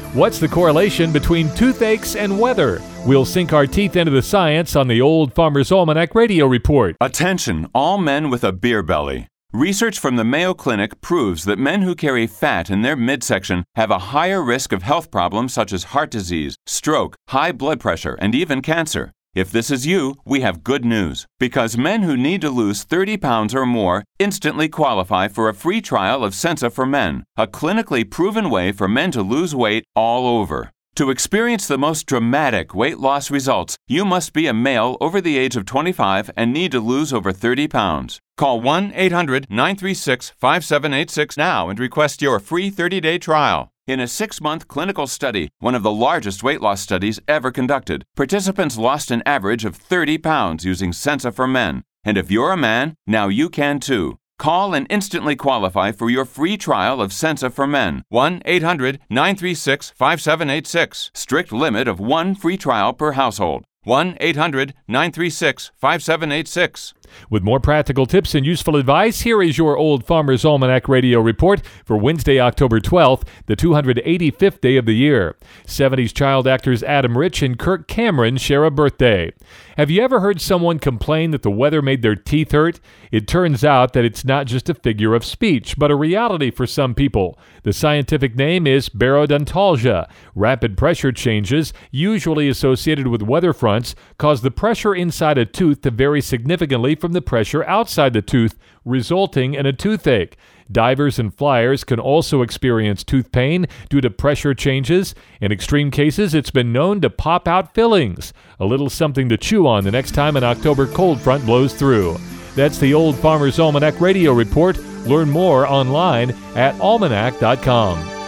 What's the correlation between toothaches and weather? We'll sink our teeth into the science on the Old Farmer's Almanac Radio Report. Attention, all men with a beer belly. Research from the Mayo Clinic proves that men who carry fat in their midsection have a higher risk of health problems such as heart disease, stroke, high blood pressure, and even cancer. If this is you, we have good news, because men who need to lose 30 pounds or more instantly qualify for a free trial of Sensa for Men, a clinically proven way for men to lose weight all over. To experience the most dramatic weight loss results, you must be a male over the age of 25 and need to lose over 30 pounds. Call 1-800-936-5786 now and request your free 30-day trial. In a 6-month clinical study, one of the largest weight loss studies ever conducted, participants lost an average of 30 pounds using Sensa for Men. And if you're a man, now you can too. Call and instantly qualify for your free trial of Sensa for Men. 1-800-936-5786. Strict limit of 1 free trial per household. 1-800-936-5786. With more practical tips and useful advice, here is your Old Farmer's Almanac Radio Report for Wednesday, October 12th, the 285th day of the year. 70s child actors Adam Rich and Kirk Cameron share a birthday. Have you ever heard someone complain that the weather made their teeth hurt? It turns out that it's not just a figure of speech, but a reality for some people. The scientific name is barodontalgia. Rapid pressure changes, usually associated with weather fronts, cause the pressure inside a tooth to vary significantly from the pressure outside the tooth, resulting in a toothache. Divers and flyers can also experience tooth pain due to pressure changes. In extreme cases, it's been known to pop out fillings. A little something to chew on the next time an October cold front blows through. That's the Old Farmer's Almanac Radio Report. Learn more online at almanac.com.